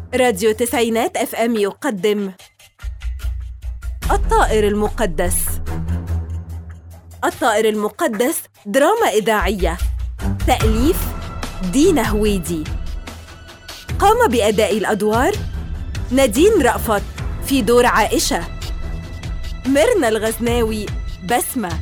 راديو تسعينات اف ام يقدم الطائر المقدس. الطائر المقدس دراما إذاعية، تأليف دينا هويدي. قام بأداء الأدوار نادين رأفت في دور عائشة، ميرنا الغزناوي بسمة،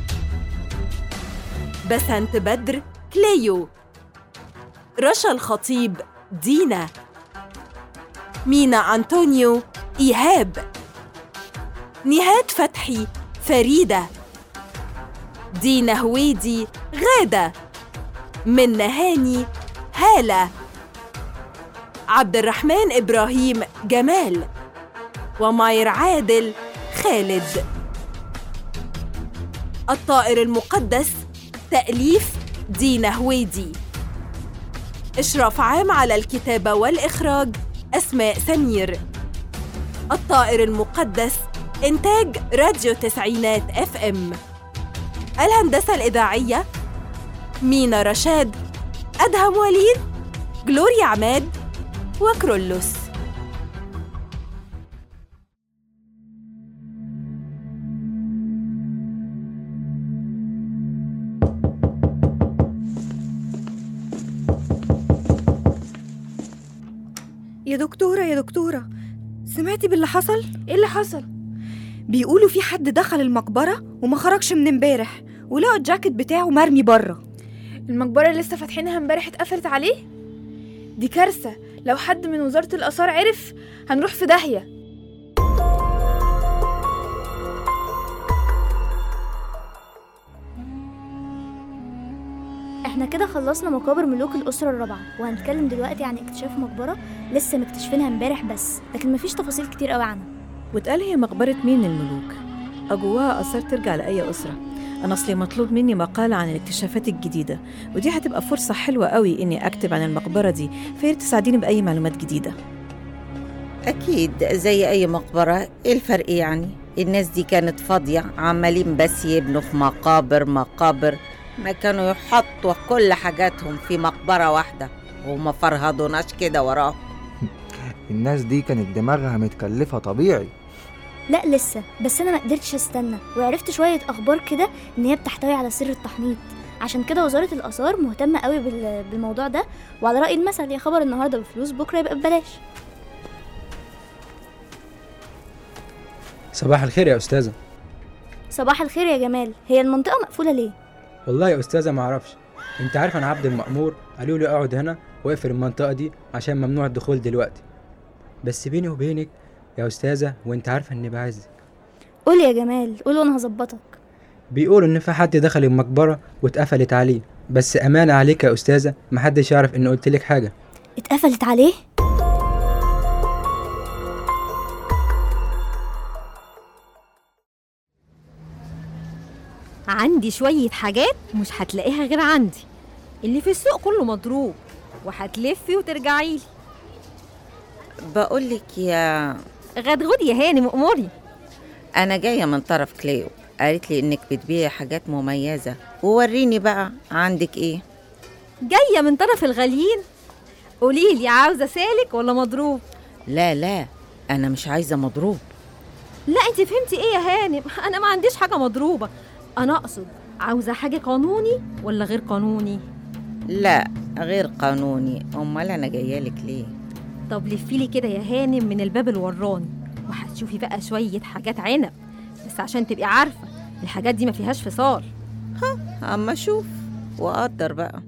بسنت بدر كليو، رشا الخطيب دينا، مينا أنطونيو إيهاب، نهاد فتحي فريدة، دينا هويدي غادة، منى هاني هالة، عبد الرحمن إبراهيم جمال، وماير عادل خالد. الطائر المقدس تأليف دينا هويدي، إشراف عام على الكتابة والإخراج أسماء سمير. الطائر المقدس إنتاج راديو تسعينات اف ام. الهندسة الإذاعية مينا رشاد، أدهم وليد، جلوريا عماد، وكرولوس. يا دكتورة، سمعتي باللي حصل؟ ايه اللي حصل؟ بيقولوا في حد دخل المقبرة وما خرجش من امبارح، ولقوا الجاكيت بتاعه مرمي بره. المقبرة اللي لسه فاتحينها امبارح اتقفلت عليه؟ دي كارثة، لو حد من وزارة الآثار عرف هنروح في داهية. احنا كده خلصنا مقابر ملوك الأسرة الرابعة، وهنتكلم دلوقتي عن اكتشاف مقبرة لسه مكتشفينها امبارح بس، لكن مفيش تفاصيل كتير قوي عنها. واتقال هي مقبرة مين الملوك؟ جواها آثار ترجع لأي أسرة. أنا أصلي مطلوب مني مقالة عن الاكتشافات الجديدة، ودي هتبقى فرصة حلوة قوي إني أكتب عن المقبرة دي، فياريت تساعديني بأي معلومات جديدة. أكيد زي أي مقبرة، إيه الفرق يعني؟ الناس دي كانت فاضية، عمالين بس يبنوا في مقابر، ما كانوا يحطوا كل حاجاتهم في مقبرة واحدة وما فرهضوناش كده وراهم. الناس دي كانت دماغها متكلفة طبيعي. لا لسه، بس أنا ما قدرتش استنى وعرفت شوية أخبار كده إن هي بتحتوي على سر التحنيط، عشان كده وزارة الآثار مهتمة قوي بالموضوع ده، وعلى رأي المثل يا خبر النهاردة بفلوس بكرة يبقى ببلاش. صباح الخير يا أستاذة. صباح الخير يا جمال، هي المنطقة مقفولة ليه؟ والله يا أستاذة ما أعرفش، أنت عارف أنا عبد المأمور، قالوا لي أقعد هنا وأقفل المنطقة دي عشان ممنوع الدخول دلوقتي، بس بيني وبينك يا أستاذة وأنت عارفة إني بعزك. قول يا جمال، قول وأنا هظبطك. بيقولوا إن في حد دخل المقبرة واتقفلت عليه، بس أمانة عليك يا أستاذة محدش يعرف إن قلتلك حاجة. اتقفلت عليه؟ عندي شوية حاجات مش هتلاقيها غير عندي، اللي في السوق كله مضروب، وهتلفي وترجعيلي. بقولك يا غدغد يا هانم أموري. أنا جاية من طرف كليو، قالت لي إنك بتبيعي حاجات مميزة، ووريني بقى عندك إيه. جاية من طرف الغاليين؟ قوليلي عاوزة سالك ولا مضروب؟ لا أنا مش عايزة مضروب. لا انت فهمتي إيه يا هانم، أنا ما عنديش حاجة مضروبة، أنا أقصد عاوزة حاجة قانوني ولا غير قانوني؟ لا غير قانوني. أمال أنا جاية لك ليه؟ طب لفيلي كده يا هانم من الباب الوراني، وهتشوفي بقى شوية حاجات عنب، بس عشان تبقي عارفة الحاجات دي ما فيهاش فصال. أما شوف وأقدر بقى.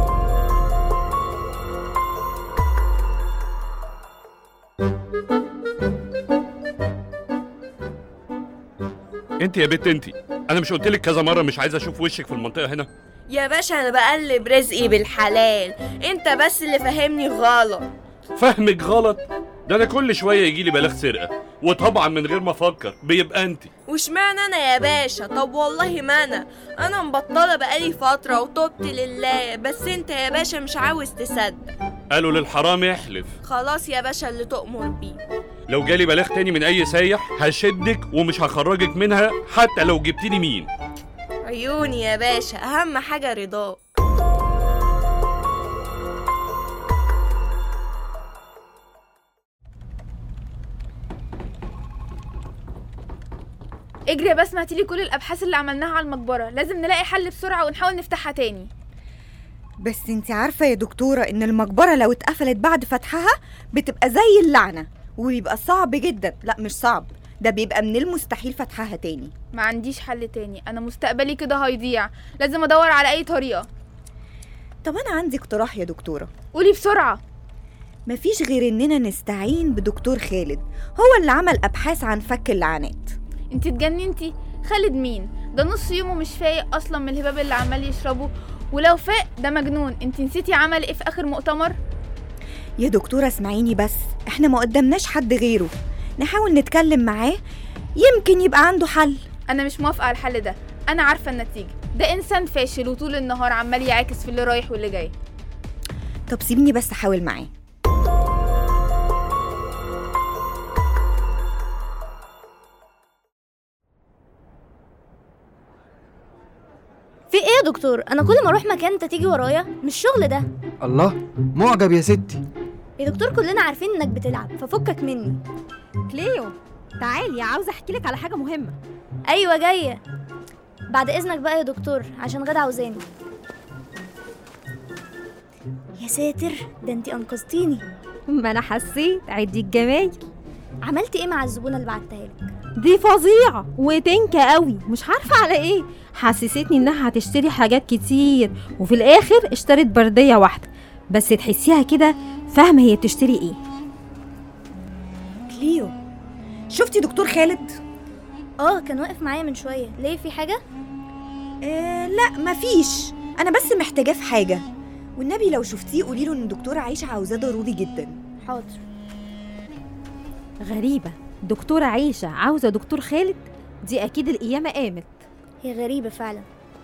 انت يا بنت انت، انا مش قلتلك كذا مره مش عايز اشوف وشك في المنطقه هنا؟ يا باشا انا بقلب رزقي بالحلال، انت بس اللي فهمني غلط. فهمك غلط؟ ده انا كل شويه يجيلي بلاغ سرقه، وطبعا من غير ما افكر بيبقى انت. واشمعنى انا يا باشا؟ طب والله ما انا مبطله بقالي فتره وتوبت لله، بس انت يا باشا مش عاوز تصدق. قالوا للحرام يحلف. خلاص يا باشا اللي تؤمر بيه. لو جالي بلاغ تاني من اي سايح هشدك ومش هخرجك منها حتى لو جبتيني مين. عيوني يا باشا، اهم حاجه رضاه. اجري يا بسمة، هاتيلي كل الابحاث اللي عملناها على المقبرة، لازم نلاقي حل بسرعة ونحاول نفتحها تاني. بس انت عارفة يا دكتورة ان المقبرة لو اتقفلت بعد فتحها بتبقى زي اللعنة، وبيبقى صعب جدا. لا مش صعب، ده بيبقى من المستحيل فتحها تاني. ما عنديش حل تاني، انا مستقبلي كده هيضيع، لازم ادور على اي طريقة. طب انا عندي اقتراح يا دكتورة. قولي بسرعة. مفيش غير اننا نستعين بدكتور خالد، هو اللي عمل ابحاث عن فك اللعنات. انتي اتجننتي؟ خالد مين؟ ده نص يومه مش فايق اصلا من الهباب اللي عمال يشربه، ولو فاق ده مجنون. انتي نسيتي عمل ايه في اخر مؤتمر؟ يا دكتورة اسمعيني بس، احنا ما قدامناش حد غيره، نحاول نتكلم معاه يمكن يبقى عنده حل. انا مش موافقة على الحل ده، انا عارفة النتيجة. ده انسان فاشل وطول النهار عمال يعاكس في اللي رايح واللي جاي. طب سيبني بس احاول معاه. في ايه يا دكتور؟ انا كل ما اروح مكان انت تيجي ورايا، مش شغل ده. الله، معجب يا ستي. يا دكتور كلنا عارفين انك بتلعب، ففكك مني. كليو تعالي، عاوزه احكي لك على حاجه مهمه. ايوه جايه. بعد اذنك بقى يا دكتور، عشان غدا عاوزاني. يا ساتر، ده انتي انقذتيني. ما انا حسيت عدي الجمايل. عملتي ايه مع الزبونه اللي بعتها لك؟ دي فظيعه وتنكه قوي، مش عارفه على ايه. حسستني انها هتشتري حاجات كتير، وفي الاخر اشترت برديه واحده بس. تحسيها كده فاهمه هي بتشتري ايه. كليو، شفتي دكتور خالد؟ كان واقف معايا من شويه. ليه، في حاجه؟ لا مفيش، انا بس محتاجاه في حاجه، والنبي لو شفتيه قوليله ان الدكتوره عايشه عاوزاه ضروري جدا. حاضر. غريبه، دكتوره عيشه عاوزه دكتور خالد؟ دي اكيد القيامه قامت. هي غريبه فعلا.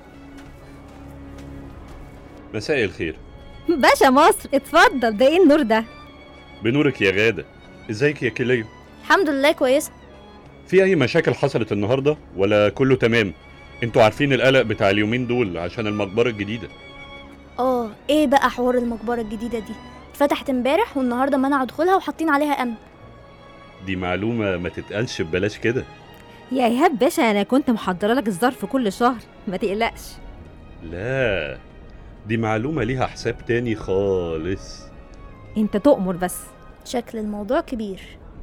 مساء الخير. باشا مصر، اتفضل. ده ايه النور ده؟ بنورك يا غادة. ازيك يا كليو؟ الحمد لله كويسه. في اي مشاكل حصلت النهارده ولا كله تمام؟ انتوا عارفين القلق بتاع اليومين دول عشان المقبره الجديده. ايه بقى حوار المقبره الجديده دي؟ اتفتحت امبارح والنهارده منعوا دخولها وحاطين عليها امن. دي معلومه ما تتقالش ببلاش كده. يا ايهاب باشا، انا كنت محضره لك الظرف كل شهر، ما تقلقش. لا، دي معلومه ليها حساب تاني خالص. انت تؤمر بس. شكل الموضوع كبير.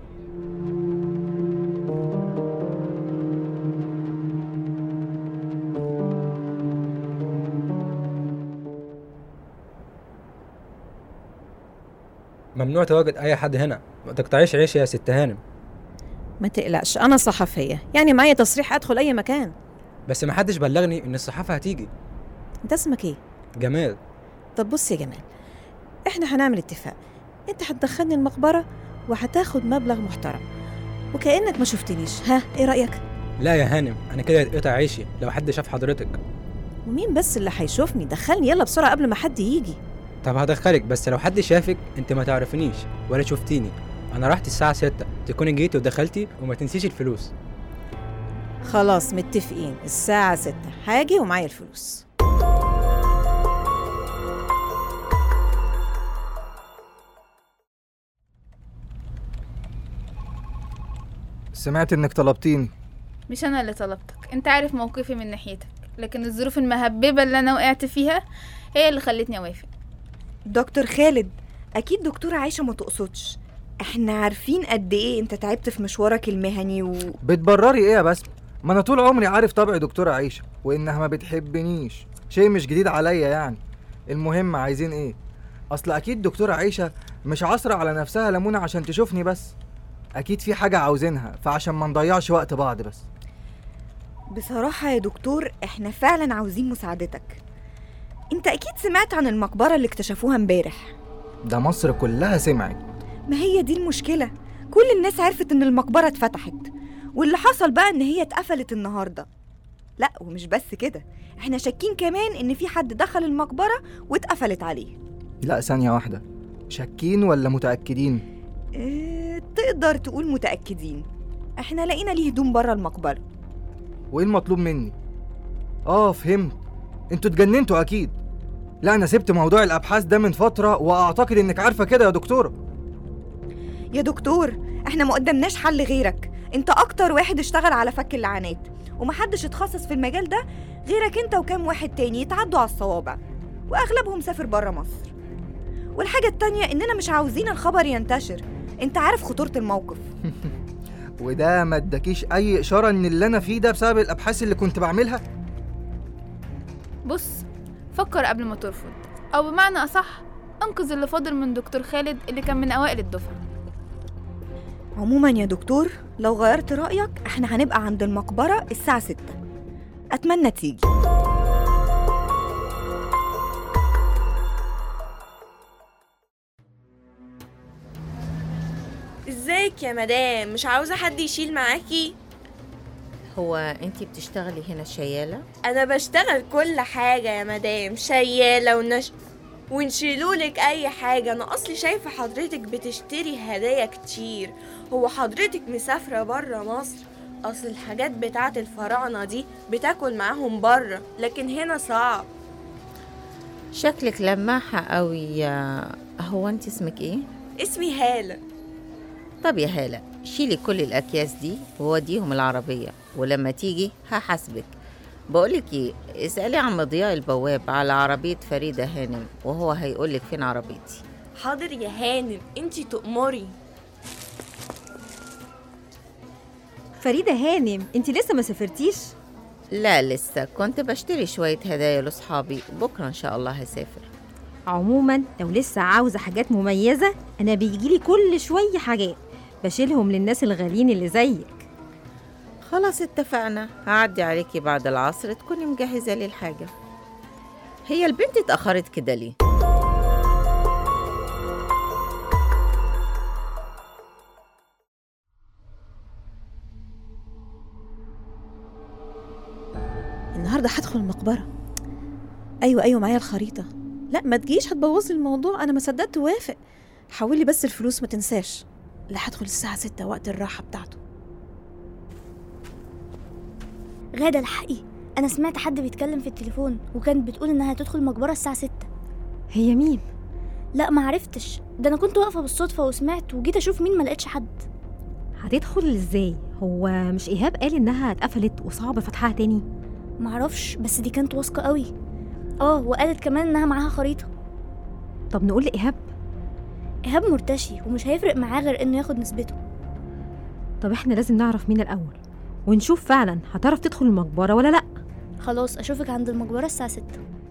ممنوع تواجد اي حد هنا، ما تقطعيش عيش يا ست هانم. ما تقلقش، انا صحفيه، يعني معايا تصريح ادخل اي مكان. بس ما حدش بلغني ان الصحافه هتيجي. انت اسمك ايه؟ جمال. طب بص يا جمال، احنا هنعمل اتفاق. انت هتدخلني المقبره وهتاخد مبلغ محترم وكأنك ما شفتنيش. ها، ايه رأيك؟ لا يا هانم، انا كده يتقطع عيشي لو حد شاف حضرتك. ومين بس اللي هيشوفني؟ دخلني يلا بسرعه قبل ما حد يجي. طب هدخلك، بس لو حد شافك انت ما تعرفنيش ولا شفتيني. انا رحت الساعه 6، تكوني جيتي ودخلتي، وما تنسيش الفلوس. خلاص متفقين، الساعه 6 هاجي ومعايا الفلوس. سمعت انك طلبتيني. مش انا اللي طلبتك، انت عارف موقفي من ناحيتك، لكن الظروف المهببه اللي انا وقعت فيها هي اللي خلتني اوافق. دكتور خالد، اكيد دكتورة عايشة ما تقصدش، احنا عارفين قد ايه انت تعبت في مشوارك المهني بتبرري ايه يا بسمة؟ ما انا طول عمري عارف طبع دكتورة عايشة وانها ما بتحبنيش، شيء مش جديد عليا يعني. المهم عايزين ايه؟ اصل اكيد دكتورة عايشة مش عصرة على نفسها ليمونة عشان تشوفني بس، اكيد في حاجة عاوزينها، فعشان ما نضيعش وقت بعض بس. بصراحة يا دكتور احنا فعلا عاوزين مساعدتك. انت اكيد سمعت عن المقبرة اللي اكتشفوها امبارح. ده مصر كلها سمعت. ما هي دي المشكلة، كل الناس عرفت ان المقبرة اتفتحت، واللي حصل بقى ان هي اتقفلت النهاردة. لا ومش بس كده، احنا شاكين كمان ان في حد دخل المقبرة واتقفلت عليه. لا ثانية واحدة، شاكين ولا متأكدين؟ تقدر تقول متأكدين، احنا لقينا ليه هدوم برا المقبرة. وايه المطلوب مني؟ فهمت، انتوا اتجننتوا اكيد. لا انا سبت موضوع الابحاث ده من فترة، واعتقد انك عارفة كده يا دكتورة. يا دكتور احنا ما قدمناش حل غيرك، انت اكتر واحد اشتغل على فك اللعنات، ومحدش اتخصص في المجال ده غيرك انت وكام واحد تاني يتعدوا على الصوابع، واغلبهم سافر برا مصر. والحاجة التانية اننا مش عاوزين الخبر ينتشر، انت عارف خطورة الموقف. وده ما اداكيش اي اشاره ان اللي انا فيه ده بسبب الابحاث اللي كنت بعملها؟ بص، فكر قبل ما ترفض، او بمعنى اصح انقذ اللي فاضل من دكتور خالد اللي كان من اوائل الدفعة. عموما يا دكتور، لو غيرت رأيك احنا هنبقى عند المقبرة الساعة 6. اتمنى تيجي. ازيك يا مدام؟ مش عاوزة حد يشيل معاكي؟ هو انتي بتشتغلي هنا شيالة؟ انا بشتغل كل حاجة يا مدام، شيالة ونشيلولك اي حاجة. انا اصلي شايفة حضرتك بتشتري هدايا كتير. هو حضرتك مسافرة برا مصر؟ اصل الحاجات بتاعت الفراعنة دي بتاكل معاهم برا، لكن هنا صعب. شكلك لماحة قوي. هو انتي اسمك ايه؟ اسمي هالة. طب يا هالة، شيلي كل الأكياس دي ووديهم العربية، ولما تيجي هحاسبك. بقولك ايه، اسألي عن مضياء البواب على عربية فريدة هانم، وهو هيقولك فين عربيتي. حاضر يا هانم، انتي تؤمري. فريدة هانم، انت لسه ما سافرتيش؟ لا لسه، كنت بشتري شوية هدايا لصحابي، بكرة إن شاء الله هسافر. عموما لو لسه عاوزة حاجات مميزة أنا بيجيلي كل شوية حاجات بشيلهم للناس الغاليين اللي زيك. خلاص اتفقنا، هعدي عليكي بعد العصر تكوني مجهزة لي الحاجة. هي البنت اتأخرت كده ليه؟ النهارده هدخل المقبرة. ايوه معايا الخريطة. لا ما تجيش هتبوظي الموضوع، انا ما صدقت توافق. حولي بس الفلوس ما تنساش. لا هدخل الساعة 6 وقت الراحة بتاعته. غادة الحقي، انا سمعت حد بيتكلم في التليفون وكانت بتقول انها هتدخل المقبرة الساعة 6. هي مين؟ لا ما عرفتش، ده انا كنت واقفة بالصدفة وسمعت وجيت اشوف مين، ما لقيتش حد. هتدخل ازاي؟ هو مش ايهاب قال انها اتقفلت وصعب فتحها تاني؟ معرفش، بس دي كانت واثقة قوي. وقالت كمان انها معاها خريطة. طب نقول لإيهاب؟ إيهاب مرتشي ومش هيفرق معاه غير انه ياخد نسبته. طب احنا لازم نعرف مين الأول ونشوف فعلا هتعرف تدخل المقبرة ولا لأ. خلاص أشوفك عند المقبرة الساعة 6.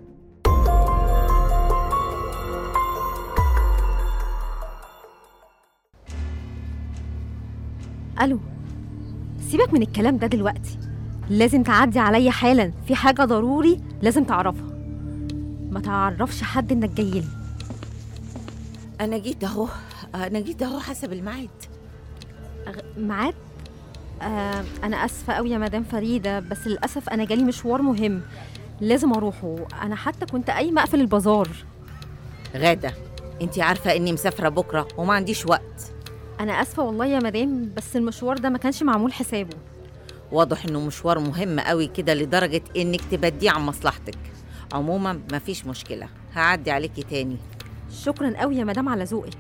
ألو، سيبك من الكلام ده دلوقتي، لازم تعدي عليا حالا، في حاجة ضروري لازم تعرفها. ما تعرفش حد انك جايلي. انا جيت اهو حسب الميعاد. ميعاد؟ انا اسفة قوي يا مدام فريدة، بس للأسف انا جالي مشوار مهم لازم اروحه. انا حتى كنت قايمة اقفل البازار. غادة، انتي عارفة اني مسافرة بكرة وما عنديش وقت. انا اسفة والله يا مدام، بس المشوار ده ما كانش معمول حسابه. واضح انه مشوار مهم قوي كده لدرجة انك تبديه عن مصلحتك. عموما مفيش مشكلة، هعدي عليكي تاني. شكرا قوي يا مدام على ذوقك.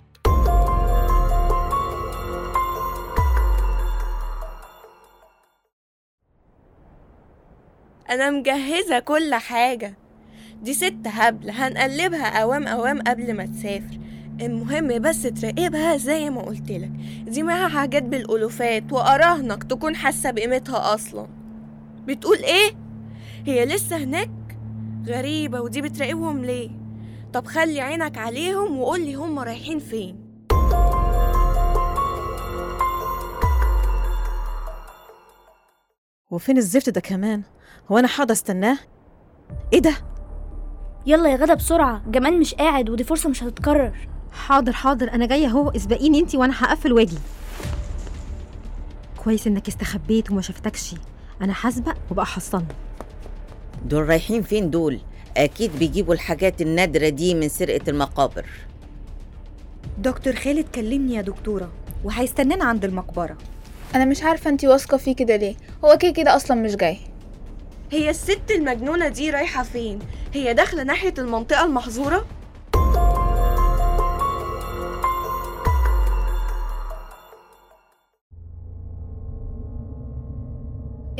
انا مجهزة كل حاجة. دي ست هبل هنقلبها اوام قبل ما تسافر. المهم بس تراقبها زي ما قلتلك، دي معاها حاجات بالالوفات واراهنك تكون حاسة بقيمتها اصلا. بتقول ايه؟ هي لسه هناك؟ غريبة، ودي بتراقبهم ليه؟ طب خلي عينك عليهم وقولي هم رايحين فين. وفين الزفت ده كمان؟ هو انا حاضر استناه؟ ايه ده؟ يلا يا غدا بسرعة، جمال مش قاعد ودي فرصة مش هتتكرر. حاضر انا جايه اهو، اسبقيني انتي وانا هقفل واجي. كويس انك استخبيت وما شفتكش، انا هسبق وبقى حصلني. دول رايحين فين دول؟ اكيد بيجيبوا الحاجات النادرة دي من سرقة المقابر. دكتور خالد كلمني يا دكتورة وهيستنانا عند المقبرة. انا مش عارفة انتي واثقة فيه كده ليه، هو كده اصلا مش جاي. هي الست المجنونة دي رايحة فين؟ هي داخلة ناحية المنطقة المحظورة؟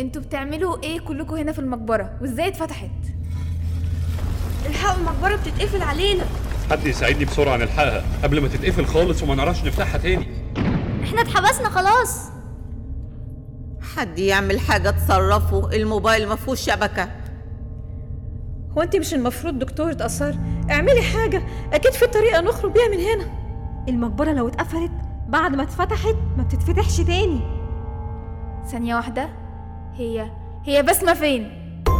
انتوا بتعملوا ايه كلكم هنا في المقبرة وازاي اتفتحت؟ الحقوا المقبرة بتتقفل علينا. حد يساعدني بسرعه نلحقها قبل ما تتقفل خالص وما نعرفش نفتحها تاني. احنا اتحبسنا خلاص. حد يعمل حاجة تصرفوا، الموبايل ما فيهوش شبكة. هو انت مش المفروض دكتورة آثار؟ اعملي حاجة، اكيد في طريقة نخرج بيها من هنا. المقبرة لو اتقفلت بعد ما اتفتحت ما بتتفتحش تاني. ثانية واحدة، هي بسمة فين؟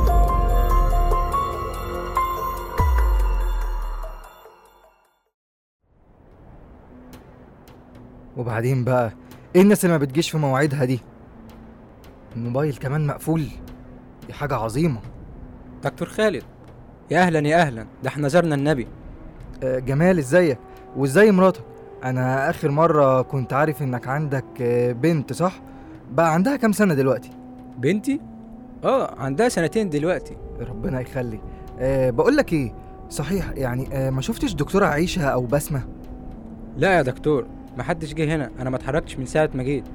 وبعدين بقى ايه الناس اللي ما بتجيش في مواعيدها دي؟ الموبايل كمان مقفول، دي حاجة عظيمة. دكتور خالد، يا اهلا يا اهلا، ده احنا زرنا النبي. جمال ازيك؟ وازاي مراتك؟ انا اخر مرة كنت عارف انك عندك بنت، صح؟ بقى عندها كام سنة دلوقتي؟ بنتي؟ عندها 2 سنين دلوقتي. ربنا يخلي. بقولك ايه صحيح، يعني ما شفتش دكتورة عيشة او بسمة؟ لا يا دكتور، محدش جه هنا، انا ما اتحركتش من ساعة ما جيت.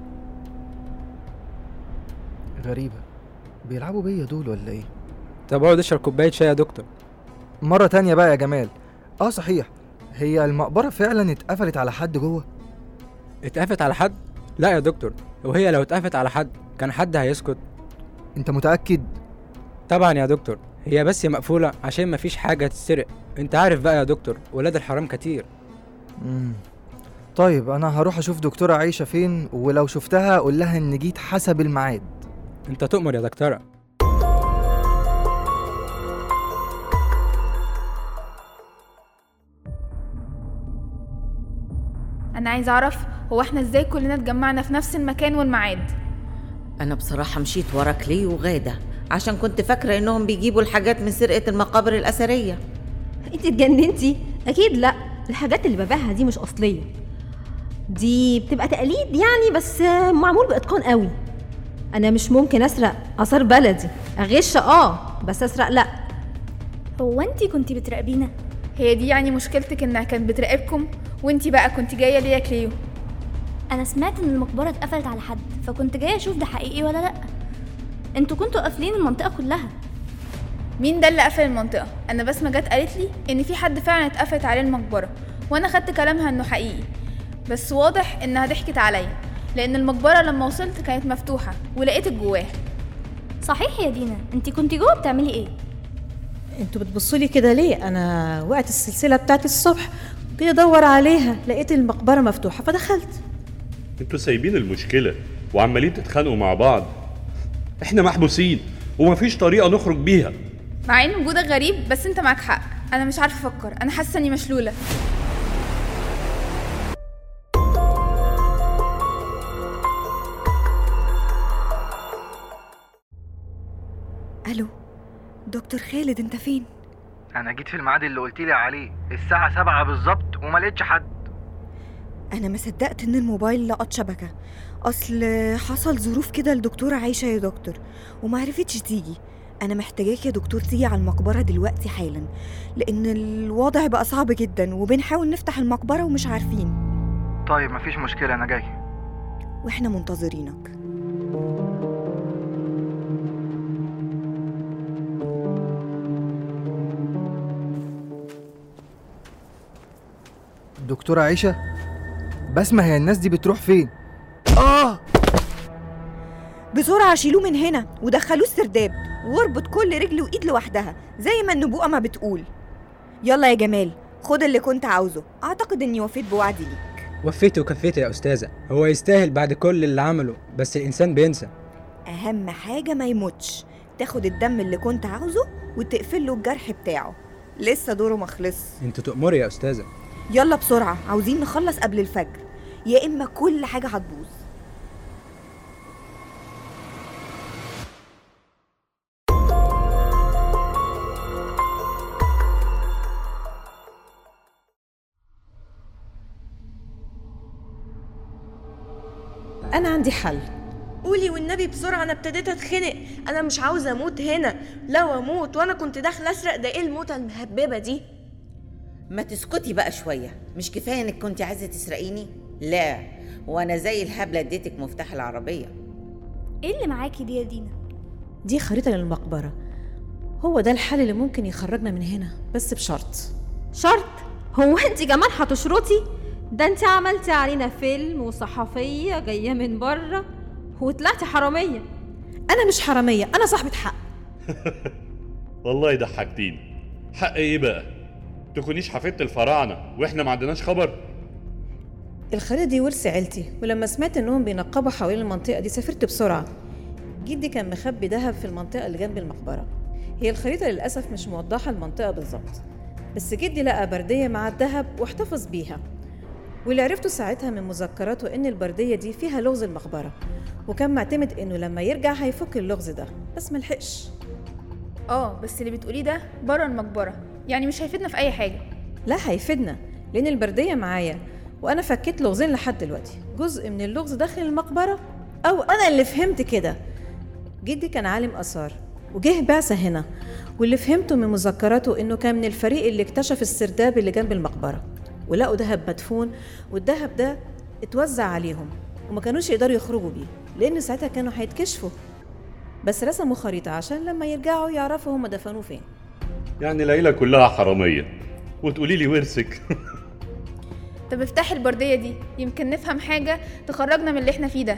غريبة، بيلعبوا بيا دول ولا ايه؟ طب اقعد اشرب كوباية شاي يا دكتور. مرة تانية بقى يا جمال. صحيح، هي المقبرة فعلا اتقفلت على حد جوه؟ اتقفت على حد؟ لا يا دكتور، وهي لو اتقفت على حد كان حد هيسكت؟ انت متأكد؟ طبعا يا دكتور، هي بس مقفولة عشان مفيش حاجة تتسرق. انت عارف بقى يا دكتور، ولاد الحرام كتير. طيب انا هروح اشوف دكتورة عيشة فين، ولو شفتها اقول لها ان جيت حسب الميعاد. انت تؤمر يا دكتورة. انا عايز اعرف هو احنا ازاي كلنا اتجمعنا في نفس المكان والميعاد؟ أنا بصراحة مشيت ورا كلي وغادة عشان كنت فاكرة إنهم بيجيبوا الحاجات من سرقة المقابر الأثرية. انت اتجننتي؟ اكيد لا، الحاجات اللي ببيعها دي مش اصلية، دي بتبقى تقليد يعني، بس معمول باتقان قوي. انا مش ممكن اسرق اثار بلدي، اغش بس اسرق لا. هو انتي كنتي بتراقبينا؟ هي دي يعني مشكلتك انها كانت بتراقبكم وانتي بقى كنت جايه ليه يا كليو؟ انا سمعت ان المقبره اتقفلت على حد، فكنت جايه اشوف ده حقيقي ولا لا. انتوا كنتوا قافلين المنطقه كلها. مين ده اللي قفل المنطقه؟ انا بسمة جت قالت لي ان في حد فعلا اتقفلت عليه المقبره، وانا خدت كلامها انه حقيقي، بس واضح انها ضحكت عليا، لان المقبره لما وصلت كانت مفتوحه ولقيتك جواها. صحيح يا دينا، انتي كنتي جوه بتعملي ايه؟ انتوا بتبصولي كده ليه؟ انا وقت السلسله بتاعت الصبح كنت ادور عليها، لقيت المقبره مفتوحه فدخلت. انتوا سايبين المشكله وعمالين تتخانقوا مع بعض. احنا محبوسين ومفيش طريقه نخرج بيها. مع ان وجودك غريب، بس انت معاك حق، انا مش عارفه افكر، انا حاسه اني مشلوله. الو دكتور خالد، انت فين؟ انا جيت في الميعاد اللي قلتيلي عليه، الساعة 7 بالظبط، وما لقيتش حد. انا ما صدقت ان الموبايل لقط شبكة، اصل حصل ظروف كده لدكتورة عايشة يا دكتور وما عرفتش تيجي. انا محتاجاك يا دكتور تيجي على المقبرة دلوقتي حالا، لان الوضع بقى صعب جدا وبنحاول نفتح المقبرة ومش عارفين. طيب مفيش مشكلة، انا جاي واحنا منتظرينك. دكتورة عيشة؟ بسمة، هي الناس دي بتروح فين؟ بسرعة شيلوه من هنا ودخلوه السرداب، واربط كل رجل وايد لوحدها زي ما النبوءة ما بتقول. يلا يا جمال، خد اللي كنت عاوزه، اعتقد اني وفيت بوعدي ليك. وفيتي وكفيتي يا أستاذة، هو يستاهل بعد كل اللي عمله، بس الإنسان بينسى. اهم حاجة ما يموتش، تاخد الدم اللي كنت عاوزه وتقفل له الجرح بتاعه، لسه دوره ما خلص. انت تؤمري يا أستاذة. يلا بسرعة، عاوزين نخلص قبل الفجر، يا إما كل حاجة هتبوظ. أنا عندي حل. قولي والنبي بسرعة، أنا ابتديت أتخنق، أنا مش عاوزة أموت هنا، لو أموت وأنا كنت داخلة أسرق ده إيه الموتة المهببة دي؟ ما تسكتي بقى شوية، مش كفاية إنك كنت عايزة تسرقيني؟ لا، وأنا زي الهبلة اديتك مفتاح العربية. ايه اللي معاكي دي يا دينا؟ دي خريطة للمقبرة، هو ده الحل اللي ممكن يخرجنا من هنا، بس بشرط. شرط؟ هو انت كمان هتشرطي؟ ده انت عملتي علينا فيلم وصحفية جاية من بره وطلعتي حرامية. أنا مش حرامية، أنا صاحبة حق. والله ضحكتيني. حق ايه بقى؟ تكونيش حفيدة الفراعنة واحنا ما عندناش خبر؟ الخريطة دي ورث عيلتي، ولما سمعت انهم بينقبوا حوالين المنطقة دي سافرت بسرعة. جدي كان مخبي دهب في المنطقة اللي جنب المقبرة. هي الخريطة للأسف مش موضحة المنطقة بالظبط، بس جدي لقى بردية مع الدهب واحتفظ بيها. واللي عرفته ساعتها من مذكراته ان البردية دي فيها لغز المقبرة، وكان معتمد انه لما يرجع هيفك اللغز ده، بس ملحقش. بس اللي بتقوليه ده بره المقبرة، يعني مش هيفيدنا في اي حاجة. لا هيفيدنا، لان البردية معايا وانا فكيت لغزين لحد دلوقتي. جزء من اللغز داخل المقبرة، او انا اللي فهمت كده. جدي كان عالم آثار وجه بعثة هنا، واللي فهمته من مذكراته انه كان من الفريق اللي اكتشف السرداب اللي جنب المقبرة، ولقوا دهب مدفون، والدهب ده اتوزع عليهم وما كانوش يقدروا يخرجوا بيه لان ساعتها كانوا هيتكشفوا، بس رسموا خريطة عشان لما يرجعوا يعرفوا هم دفنوه فين. يعني العيلة كلها حرامية وتقولي لي ورثك؟ طب افتحي البردية دي يمكن نفهم حاجة تخرجنا من اللي احنا فيه ده.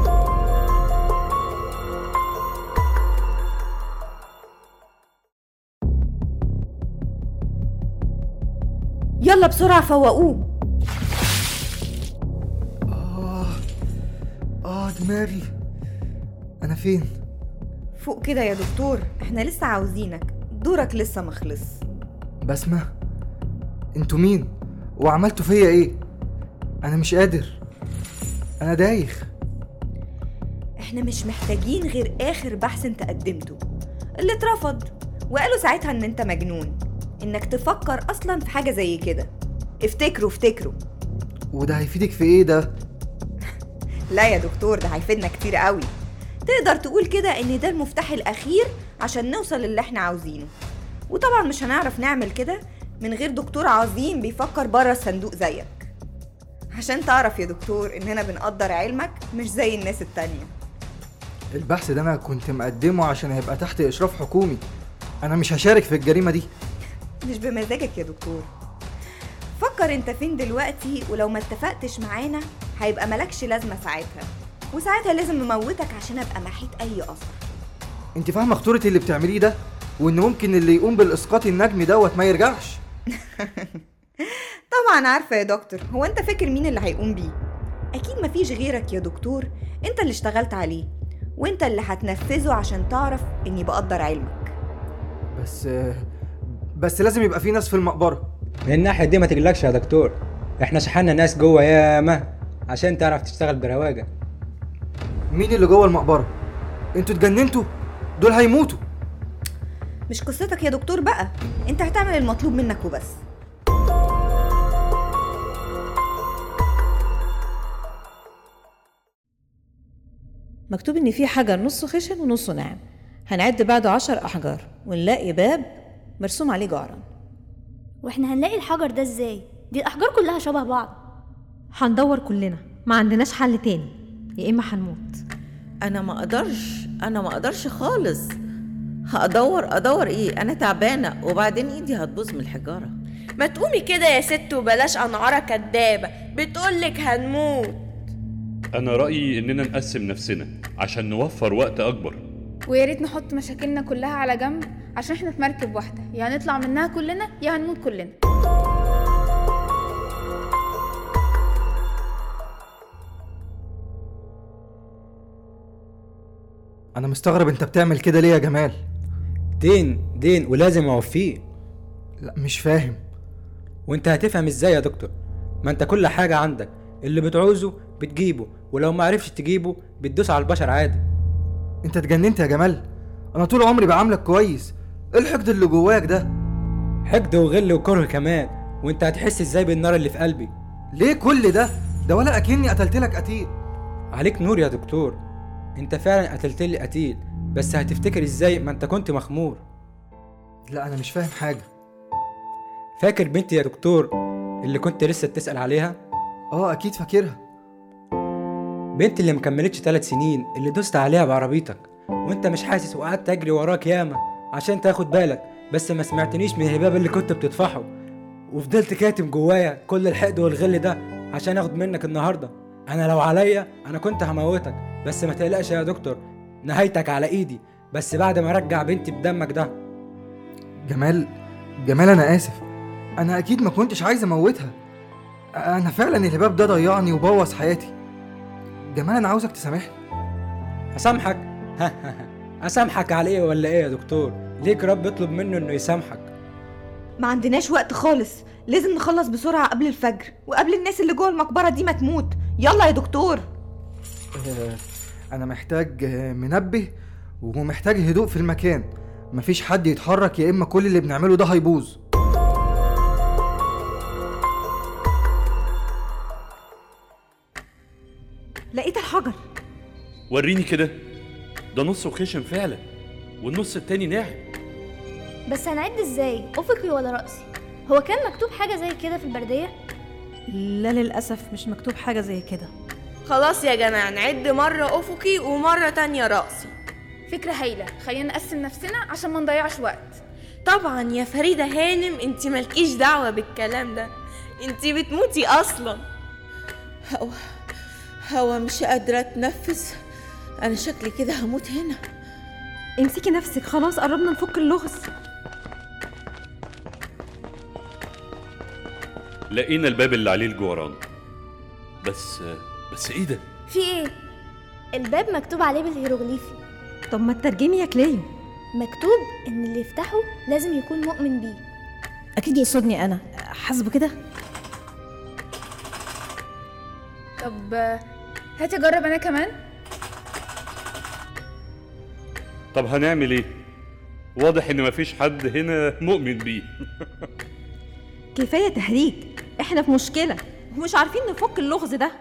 يلا بسرعة فوقوه. دماغي. أنا فين؟ فوق كده يا دكتور، احنا لسه عاوزينك، دورك لسه مخلص. بسمة، انتوا مين؟ وعملتوا فيا ايه؟ أنا مش قادر، أنا دايخ. احنا مش محتاجين غير آخر بحث انت قدمته اللي اترفض، وقالوا ساعتها ان انت مجنون انك تفكر اصلا في حاجة زي كده. افتكروا. وده هيفيدك في ايه ده؟ لا يا دكتور، ده هيفيدنا كتير قوي. تقدر تقول كده ان ده المفتاح الاخير عشان نوصل للي احنا عاوزينه، وطبعا مش هنعرف نعمل كده من غير دكتور عظيم بيفكر بره الصندوق زيك. عشان تعرف يا دكتور اننا بنقدر علمك مش زي الناس التانية. البحث ده انا كنت مقدمه عشان هيبقى تحت اشراف حكومي، انا مش هشارك في الجريمة دي. مش بمزاجك يا دكتور. فكر انت فين دلوقتي، ولو ما اتفقتش معانا هيبقى ملكش لازمة ساعتها، وساعتها لازم نموتك عشان ابقى محيط اي اثر. انت فاهمة خطورة اللي بتعمليه ده، وان ممكن اللي يقوم بالاسقاط النجمي دوت ما يرجعش؟ طبعا عارفة يا دكتور. هو انت فاكر مين اللي هيقوم بيه؟ اكيد مفيش غيرك يا دكتور، انت اللي اشتغلت عليه وانت اللي هتنفذه عشان تعرف اني بقدر علمك. بس لازم يبقى في ناس في المقبرة. من الناحية دي ما تقلقش يا دكتور، احنا شحنا ناس جوه ياما عشان تعرف تشتغل برواجة. مين اللي جوه المقبرة؟ انتوا اتجننتوا؟ دول هيموتوا. مش قصتك يا دكتور بقى، انت هتعمل المطلوب منك وبس. مكتوب ان في حجر نصه خشن ونصه ناعم، هنعد بعده 10 احجار ونلاقي باب مرسوم عليه جعران. واحنا هنلاقي الحجر ده ازاي؟ دي الاحجار كلها شبه بعض. هندور كلنا، ما عندناش حل تاني، يا اما هنموت. انا ما اقدرش خالص. ادور ايه؟ انا تعبانه، وبعدين ايدي هتبوظ من الحجاره. ما تقومي كده يا ست وبلاش أنعارة كدابة، بتقولك هنموت. انا رأيي اننا نقسم نفسنا عشان نوفر وقت اكبر، ويا ريت نحط مشاكلنا كلها على جنب عشان احنا في مركب واحدة، يا هنطلع منها كلنا يا هنموت كلنا. انا مستغرب انت بتعمل كده ليه يا جمال؟ دين ولازم اوفيه. لا مش فاهم. وانت هتفهم ازاي يا دكتور؟ ما انت كل حاجة عندك، اللي بتعوزه بتجيبه، ولو ما عرفش تجيبه بتدوس على البشر عادي. انت اتجننت يا جمال، انا طول عمري بعاملك كويس. ايه الحقد اللي جواك ده؟ حقد وغل وكره كمان، وانت هتحس ازاي بالنار اللي في قلبي؟ ليه كل ده ولا اكني قتلتلك قتيل. عليك نور يا دكتور، انت فعلا قتلتلي قتيل، بس هتفتكر ازاي ما انت كنت مخمور؟ لا انا مش فاهم حاجة. فاكر بنتي يا دكتور اللي كنت لسه بتسأل عليها؟ اكيد فاكرها. بنتي اللي مكملتش 3 سنين اللي دوست عليها بعربيتك، وانت مش حاسس، وقعدت اجري وراك ياما عشان تاخد بالك، بس ما سمعتنيش من الهباب اللي كنت بتطفحه، وفضلت كاتم جوايا كل الحقد والغل ده عشان اخد منك النهارده. انا لو عليا انا كنت هموتك، بس ما تقلقش يا دكتور، نهايتك على ايدي، بس بعد ما ارجع بنتي بدمك ده. جمال انا اسف، انا اكيد ما كنتش عايز اموتها، انا فعلا الهباب ده ضيعني وبوظ حياتي. جمال انا عاوزك تسامحني. اسامحك؟ اسامحك على ايه ولا ايه يا دكتور؟ ليك رب اطلب منه انه يسامحك. ما عندناش وقت خالص، لازم نخلص بسرعة قبل الفجر وقبل الناس اللي جوه المقبرة دي ما تموت. يلا يا دكتور. انا محتاج منبه ومحتاج هدوء في المكان، مفيش حد يتحرك يا اما كل اللي بنعمله ده هيبوظ. لقيت الحجر. وريني كده، ده نصه خشن فعلا والنص التاني ناعم. بس هنعد ازاي؟ افقي ولا رأسي؟ هو كان مكتوب حاجة زي كده في البردية؟ لا للأسف مش مكتوب حاجة زي كده. خلاص يا جماعة، نعد مرة أفقي ومرة تانية رأسي. فكرة هايلة، خلينا نقسم نفسنا عشان ما نضيعش وقت. طبعا يا فريدة هانم، انتي مالكيش دعوة بالكلام ده، انتي بتموتي أصلا. هوا مش قادرة أتنفس، أنا شكلي كده هموت هنا. امسكي نفسك، خلاص قربنا نفك اللغز. لقينا الباب اللي عليه الجوران، بس ايه ده؟ في ايه؟ الباب مكتوب عليه بالهيروغليفي. طب ما تترجمي يا كليو. مكتوب ان اللي يفتحه لازم يكون مؤمن بيه. أكيد يقصدني أنا، حسب كده. طب هاتي اجرب انا كمان. طب هنعمل ايه؟ واضح ان مفيش حد هنا مؤمن بيه. كفاية تهريج، احنا في مشكلة ومش عارفين نفك اللغز ده.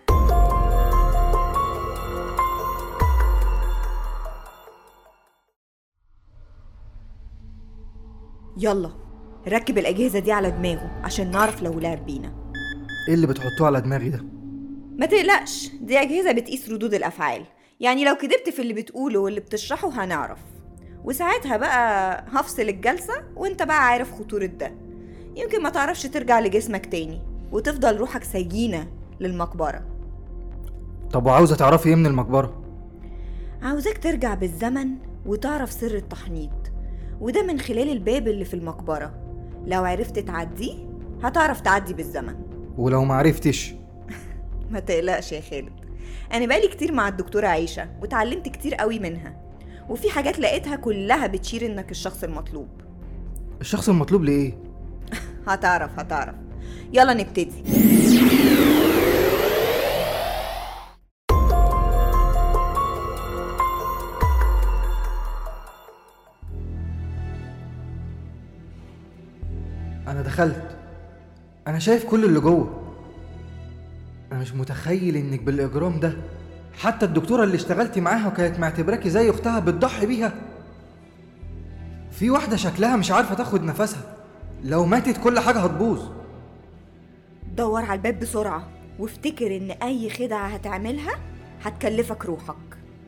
يلا ركب الأجهزة دي على دماغه عشان نعرف لو لعب بينا. ايه اللي بتحطوه على دماغي ده؟ ما تقلقش، دي أجهزة بتقيس ردود الأفعال، يعني لو كدبت في اللي بتقوله واللي بتشرحه هنعرف، وساعتها بقى هفصل الجلسة وانت بقى عارف خطورة ده. يمكن ما تعرفش ترجع لجسمك تاني وتفضل روحك سجينة للمقبرة. طب وعاوزة تعرفي ايه من المقبرة؟ عاوزك ترجع بالزمن وتعرف سر التحنيط، وده من خلال الباب اللي في المقبرة. لو عرفت تعديه هتعرف تعدي بالزمن. ولو ما عرفتش؟ ما تقلقش يا خالد، أنا بقالي كتير مع الدكتورة عيشة وتعلمت كتير قوي منها، وفي حاجات لقيتها كلها بتشير إنك الشخص المطلوب. الشخص المطلوب لإيه؟ هتعرف. يلا نبتدي. أنا دخلت، أنا شايف كل اللي جوه. أنا مش متخيل إنك بالإجرام ده. حتى الدكتورة اللي اشتغلتي معاها وكانت معتبراكي زي أختها بتضحي بيها. في واحدة شكلها مش عارفة تاخد نفسها، لو ماتت كل حاجة هتبوظ. دور على الباب بسرعة وافتكر إن أي خدعة هتعملها هتكلفك روحك.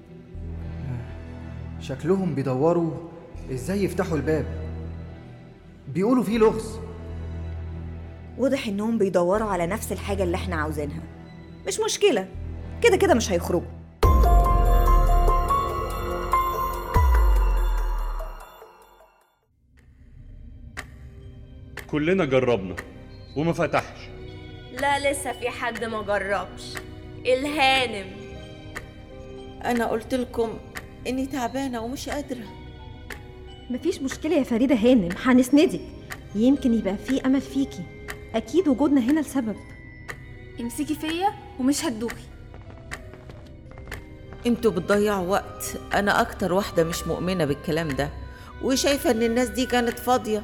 شكلهم بيدوروا إزاي يفتحوا الباب، بيقولوا فيه لغز. واضح إنهم بيدوروا على نفس الحاجة اللي احنا عاوزينها. مش مشكلة، كده مش هيخرجوا. كلنا جربنا وما فتحش. لا لسه في حد ما جربش. الهانم، أنا قلت لكم إني تعبانة ومش قادرة. مفيش مشكلة يا فريدة هانم، هنسندك، يمكن يبقى في أمل فيكي، أكيد وجودنا هنا لسبب. امسكي فيا ومش هتدوخي. انتوا بتضيعوا وقت، أنا أكتر واحدة مش مؤمنة بالكلام ده وشايفة إن الناس دي كانت فاضية.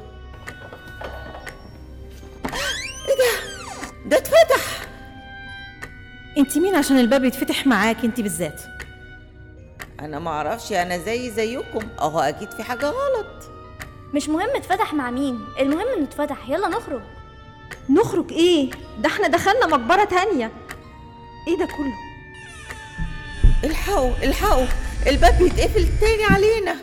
إيه ده اتفتح. انت مين عشان الباب يتفتح معاك انت بالذات؟ أنا معرفش، أنا زيكم، أهو أكيد في حاجة غلط. مش مهم اتفتح مع مين، المهم انه اتفتح. يلا نخرج. نخرج ايه؟ ده احنا دخلنا مقبرة تانية. ايه ده كله؟ الحقوا الحقوا، الباب بيتقفل تاني علينا.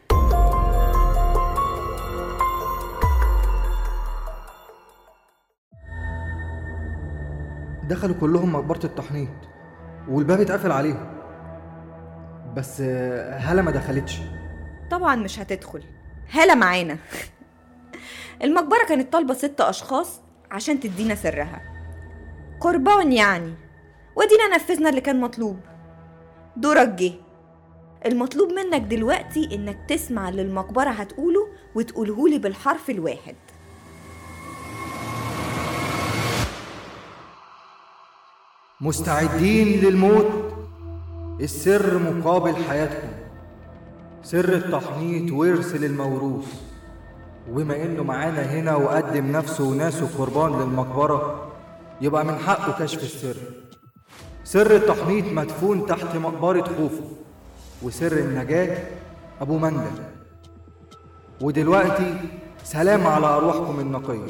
دخلوا كلهم مقبرة التحنيط والباب اتقفل عليهم، بس هالة ما دخلتش. طبعا مش هتدخل، هالة معانا. المقبرة كانت طالبة 6 أشخاص عشان تدينا سرها، قربان يعني، ودينا نفذنا اللي كان مطلوب. دورك جه. المطلوب منك دلوقتي انك تسمع اللي المقبرة هتقوله وتقولهولي بالحرف الواحد. مستعدين للموت؟ السر مقابل حياتكم، سر التحنيط ورث للموروث، وبما انه معانا هنا وقدم نفسه وناسه قربان للمقبرة، يبقى من حقه كشف السر. سر التحنيط مدفون تحت مقبرة خوفو، وسر النجاة أبو منجل. ودلوقتي سلام على أرواحكم النقية.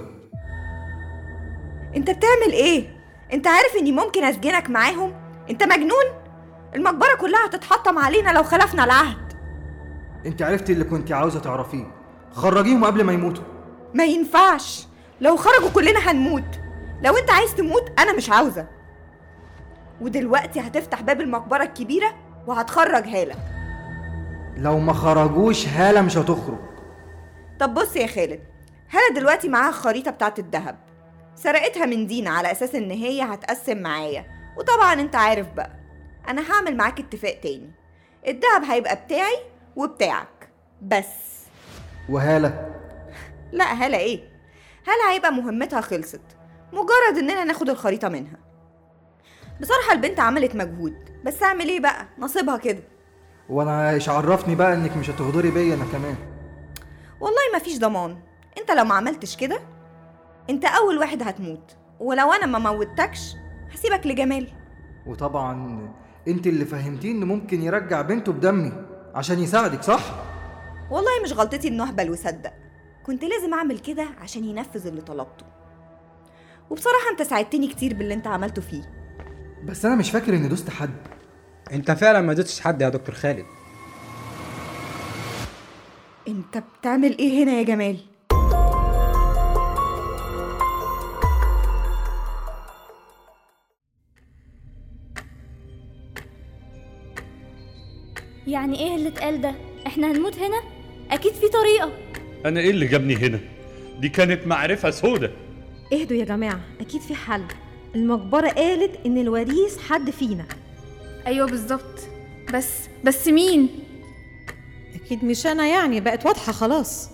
انت بتعمل ايه؟ انت عارف اني ممكن اسجنك معاهم؟ انت مجنون؟ المقبرة كلها هتتحطم علينا لو خلفنا العهد. انت عرفتي اللي كنت عاوزة تعرفيه، خرجيهم قبل ما يموتوا. ما ينفعش، لو خرجوا كلنا هنموت. لو انت عايز تموت انا مش عاوزة. ودلوقتي هتفتح باب المقبرة الكبيرة وهتخرج هالة. لو ما خرجوش هالة مش هتخرج. طب بص يا خالد، هالة دلوقتي معاها الخريطة بتاعت الذهب، سرقتها من دينا على اساس ان هي هتقسم معايا. وطبعا انت عارف بقى انا هعمل معاك اتفاق تاني، الذهب هيبقى بتاعي وبتاعك بس. وهالة؟ لا هالة ايه، هالة هيبقى مهمتها خلصت، مجرد اننا ناخد الخريطة منها. بصراحة البنت عملت مجهود، بس اعمل ايه بقى، نصيبها كده. وانا ايش عرفني بقى انك مش هتغدري بيا انا كمان؟ والله مفيش ضمان، انت لو ما عملتش كده انت اول واحد هتموت، ولو انا ما موتكش هسيبك لجمال. وطبعا انت اللي فهمتيه انه ممكن يرجع بنته بدمي عشان يساعدك، صح؟ والله مش غلطتي انه اهبل وصدق، كنت لازم اعمل كده عشان ينفذ اللي طلبته. وبصراحة انت ساعدتني كتير باللي انت عملته فيه. بس انا مش فاكر اني دوست حد. انت فعلا ما دوستش حد يا دكتور خالد. انت بتعمل ايه هنا يا جمال؟ يعني ايه اللي اتقال ده؟ احنا هنموت هنا؟ اكيد في طريقة. انا ايه اللي جابني هنا؟ دي كانت معرفة سودة. اهدوا يا جماعة، اكيد في حل. المقبرة قالت ان الوريث حد فينا. ايوه بالظبط، بس مين؟ اكيد مش انا، يعني بقت واضحة خلاص.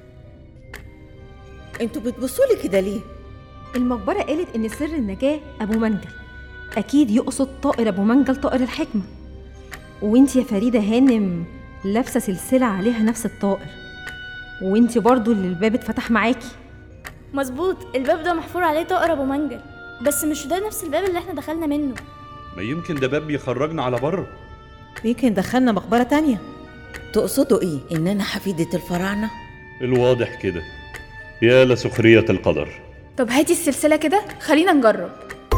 انتوا بتبصولي كده ليه؟ المقبرة قالت ان سر النجاة ابو منجل، اكيد يقصد طائر ابو منجل، طائر الحكمة. وانت يا فريدة هانم لابسة سلسلة عليها نفس الطائر، وانت برضو اللي الباب اتفتح معاكي. مظبوط، الباب ده محفور عليه طائر ابو منجل، بس مش ده نفس الباب اللي احنا دخلنا منه. ما يمكن ده باب بيخرجنا على بره. يمكن دخلنا مقبرة تانية. تقصدوا ايه؟ ان انا حفيدة الفراعنة؟ الواضح كده. يا لسخرية القدر. طب هاتي السلسلة كده، خلينا نجرب.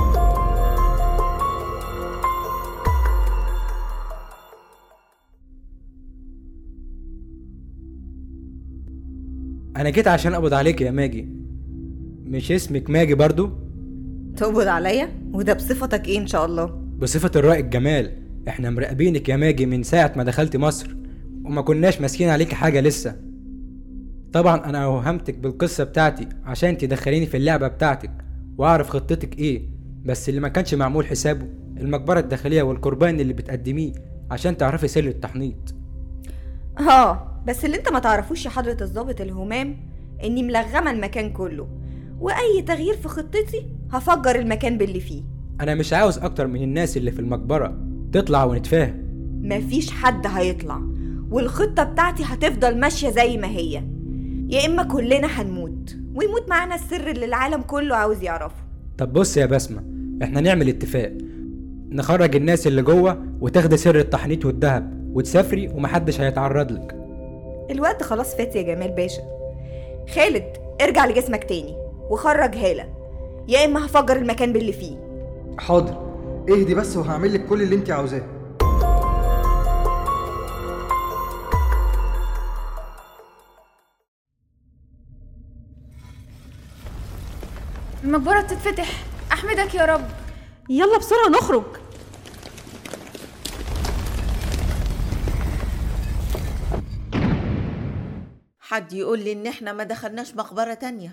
انا جيت عشان اقبض عليك يا ماجي. مش اسمك ماجي برضو؟ تقبض عليا؟ وده بصفتك ايه ان شاء الله؟ بصفة الرائد جمال. احنا مراقبينك يا ماجي من ساعة ما دخلت مصر، وما كناش ماسكين عليك حاجة لسه. طبعا انا اوهمتك بالقصة بتاعتي عشان تدخليني في اللعبة بتاعتك واعرف خطتك ايه، بس اللي ما كانش معمول حسابه المقبرة الداخلية والقربان اللي بتقدميه عشان تعرفي سر التحنيط. بس اللي انت ما تعرفوش يا حضرة الضابط الهمام اني ملغمة المكان كله، واي تغيير في خطتي هفجر المكان باللي فيه. انا مش عاوز اكتر من الناس اللي في المقبرة تطلع ونتفاهم. مفيش حد هيطلع، والخطة بتاعتي هتفضل ماشية زي ما هي. يا اما كلنا هنموت ويموت معانا السر اللي العالم كله عاوز يعرفه. طب بص يا بسمة، احنا نعمل اتفاق، نخرج الناس اللي جوه وتاخدي سر التحنيط والذهب وتسافري ومحدش هيتعرض لك. الوقت خلاص فات يا جمال باشا. خالد ارجع لجسمك تاني وخرج هالة، يا اما هفجر المكان باللي فيه. حاضر، اهدي بس وهعمل لك كل اللي انت عاوزاه. المقبرة بتتفتح، أحمدك يا رب. يلا بسرعة نخرج. حد يقول لي ان احنا ما دخلناش مقبرة تانية؟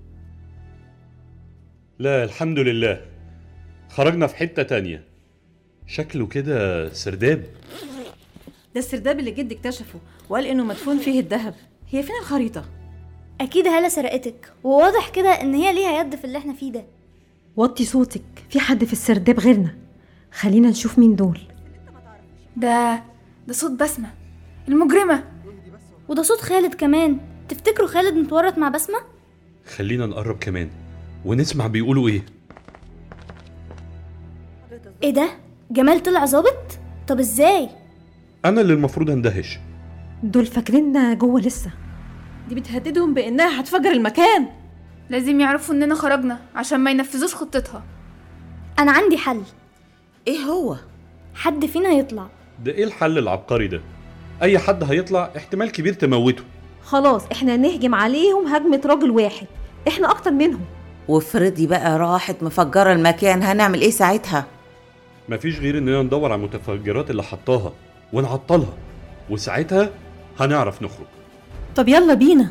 لا الحمد لله، خرجنا في حتة تانية. شكله كده سرداب. ده السرداب اللي جدي اكتشفه وقال انه مدفون فيه الذهب. هي فين الخريطة؟ اكيد هالة سرقتك، وواضح كده ان هي ليها يد في اللي احنا فيه ده. وطي صوتك، في حد في السرداب غيرنا. خلينا نشوف مين دول. ده صوت بسمة المجرمة. وده صوت خالد كمان. تفتكروا خالد متورط مع بسمة؟ خلينا نقرب كمان ونسمع بيقولوا ايه. ايه ده؟ جمال طلع ظابط؟ طب ازاي؟ انا اللي المفروض اندهش. دول فاكريننا جوه لسه. دي بتهددهم بانها هتفجر المكان. لازم يعرفوا اننا خرجنا عشان ما ينفذوش خطتها. انا عندي حل. ايه هو؟ حد فينا يطلع. ده ايه الحل العبقري ده؟ اي حد هيطلع احتمال كبير تموته. خلاص احنا نهجم عليهم هجمة راجل واحد، احنا اكتر منهم. وافرضي بقى راحت مفجرة المكان، هنعمل ايه ساعتها؟ مفيش غير اننا ندور على المتفجرات اللي حطاها ونعطلها، وساعتها هنعرف نخرج. طب يلا بينا.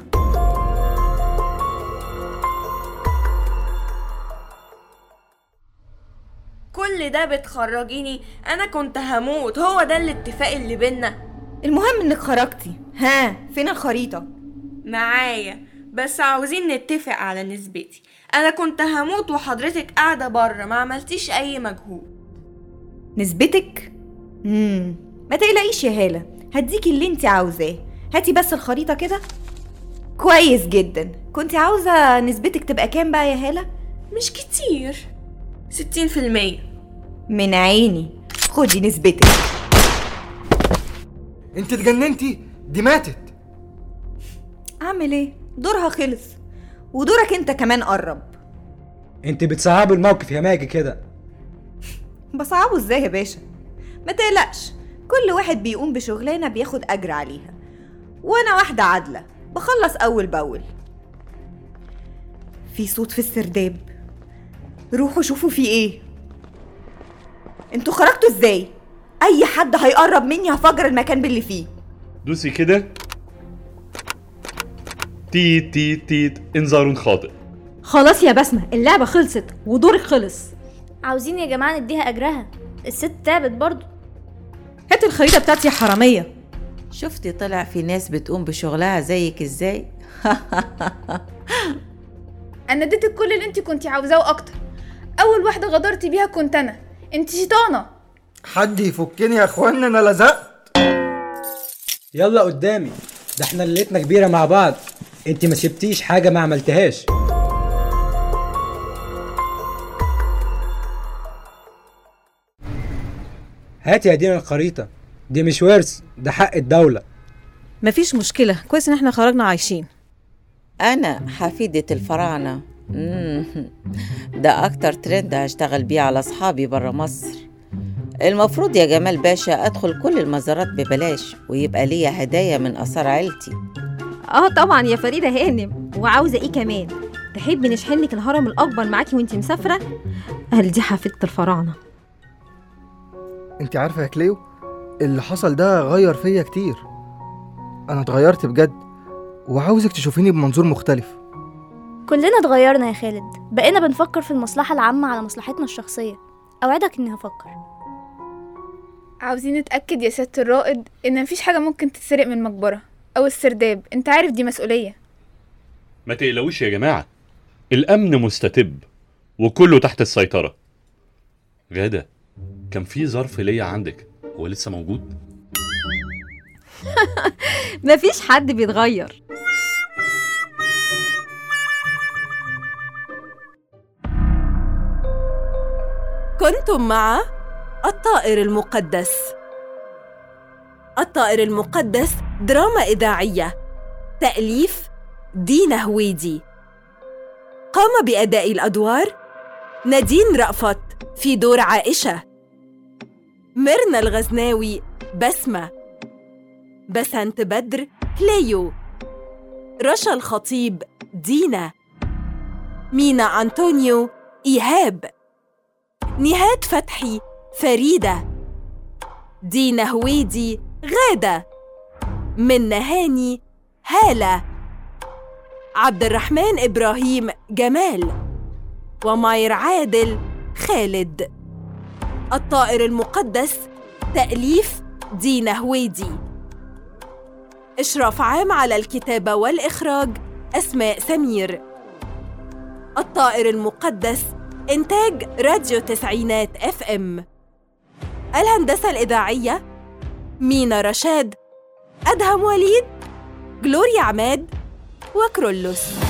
كل ده بتخرجيني؟ انا كنت هموت. هو ده الاتفاق اللي بينا. المهم انك خرجتي. ها، فين الخريطة؟ معايا، بس عاوزين نتفق على نسبتي. انا كنت هموت وحضرتك قاعدة بره، ما عملتيش اي مجهود. نسبتك؟ ما تقلقيش يا هالة، هديكي اللي انت عاوزاه. هاتي بس الخريطة كده. كويس جدا. كنت عاوزة نسبتك تبقى كام بقى يا هالة؟ مش كتير، 60%. من عيني، خدي نسبتك. انت اتجننتي؟ دي ماتت. اعمل ايه؟ دورها خلص، ودورك انت كمان قرب. انت بتصعبي الموقف يا ماجي كده. بصعبه ازاي يا باشا؟ ما تقلقش، كل واحد بيقوم بشغلانة بياخد أجر عليها، وأنا واحدة عادلة بخلص أول بأول. في صوت في السرداب، روحوا شوفوا في ايه. انتوا خرجتوا ازاي؟ أي حد هيقرب مني هفجر المكان باللي فيه. دوسي كده. تيت تيت تيت، انذار خاطئ. خلاص يا بسمة، اللعبة خلصت ودورك خلص. عاوزين يا جماعة نديها أجرها، الست تعبت برضو. هات الخريطة بتاعتي يا حرامية. شفتي طلع في ناس بتقوم بشغلها زيك ازاي؟ انا اديتك كل اللي انت كنتي عاوزاه واكتر. اول واحدة غدرتي بيها كنت انا. انت شيطانة. حد يفكني يا اخوانا، انا لزقت. يلا قدامي، ده احنا ليلتنا كبيرة مع بعض. انت ما سبتيش حاجة ما عملتهاش. هاتي يا دينا الخريطة، دي مش ورث، ده حق الدولة. مفيش مشكلة، كويس ان احنا خرجنا عايشين. أنا حفيدة الفراعنة. ده أكتر ترند هشتغل بيه على أصحابي برا مصر. المفروض يا جمال باشا أدخل كل المزارات ببلاش، ويبقى ليا هدايا من آثار عيلتي. طبعا يا فريدة هانم. وعاوزة ايه كمان؟ تحبي نشحنلك الهرم الأكبر معاكي وانتي مسافرة؟ قال دي حفيدة الفراعنة. انت عارفة يا كليو، اللي حصل ده غير فيا كتير. انا اتغيرت بجد، وعاوزك تشوفيني بمنظور مختلف. كلنا اتغيرنا يا خالد، بقينا بنفكر في المصلحة العامة على مصلحتنا الشخصية. أوعدك إني هفكر. عاوزين نتأكد يا سيادة الرائد ان مفيش حاجة ممكن تتسرق من المقبرة او السرداب. انت عارف دي مسؤولية. ما تقلقوش يا جماعة، الأمن مستتب وكله تحت السيطرة. غادة، كان في ظرف ليا عندك، هو لسه موجود؟ مفيش حد بيتغير. كنتم مع الطائر المقدس. الطائر المقدس دراما إذاعية، تأليف دينا هويدي. قام بأداء الأدوار نادين رأفت في دور عائشة، ميرنا الغزناوي بسمة، بسنت بدر كليو، رشا الخطيب دينا، مينا أنطونيو إيهاب، نهاد فتحي فريدة، دينا هويدي غادة، منى هاني هالة، عبد الرحمن إبراهيم جمال، وماير عادل خالد. الطائر المقدس تأليف دينا هويدي. إشراف عام على الكتابة والإخراج أسماء سمير. الطائر المقدس إنتاج راديو تسعينات FM. الهندسة الإذاعية مينا رشاد، أدهم وليد، جلوريا عماد، وكرولوس.